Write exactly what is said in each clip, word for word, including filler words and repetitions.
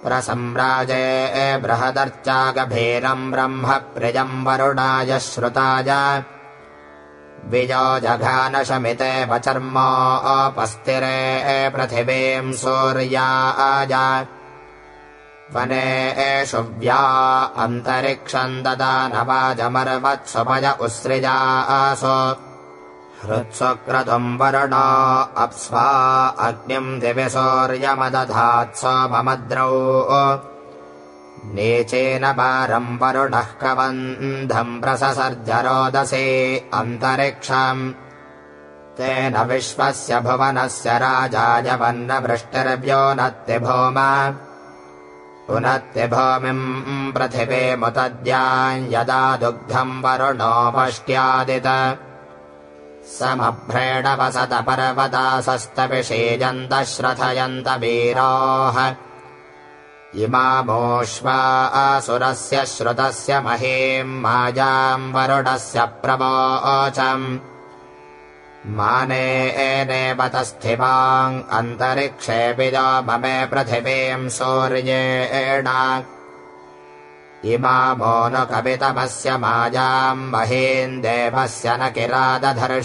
प्रसम्राजे बृहदर्चागभीरम् ब्रह्म प्रियम् वरुणाय श्रुताय विजो जघानशमिते वचर्मोपस्थिरे पृथिवीम् सूर्याय वने एषुव्या अन्तरिक्षम् ददानवाजमर्वत्सुपय उत्सृजासो हृत्स्वक्रतुम् वरुणो अप्स्वा अग्निम् दिवि सूर्यमदधात् सोममद्रौ नीचेन पारम् वरुणः कवन्धम् प्रससर्ज रोदसी अन्तरिक्षम् तेन विश्वस्य भुवनस्य राजाय वह्नवृष्टिर्व्योनत्ति भूमा पुनत्ति भूमिम् पृथिवीमुतद्याम् यदा दुग्धम् वरुणोपष्ट्यादित समभ्रेण वसत पर्वतासस्तविषीयन्त श्रथयन्त वीरोः इमामोऽश्वा असुरस्य श्रुतस्य महीम् मायाम् वरुणस्य प्रवोचम् माने एनेव तस्थिवाम् अन्तरिक्षे विदो ममे पृथिवीम् सूर्येण इमामो न कवितमस्य मायाम् महीम् देवस्य न किरादधर्ष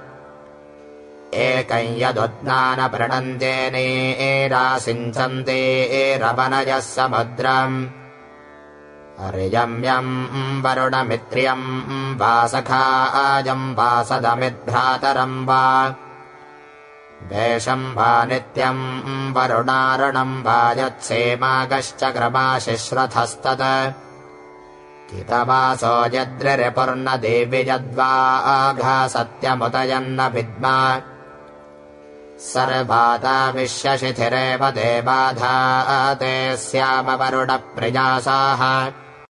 एकम् यदुद्नान प्रणन्ते नीरासिञ्चन्ते रवनयः समुद्रम् अर्यम्यम् वरुणमित्र्यम् वा सखायम् वा सदमिद्भ्रातरम् वा वेषम् वा नित्यम् वरुणारुणम् वा यत्सेमागश्चक्रमाशिश्रथस्तत् कितवासो यद्रिपुर्नदेवि यद्वा आघा सत्यमुदयन्न विद्मा सर्वाता विश्यशिथिरेव देवाधाते स्याम वरुणप्रियासाः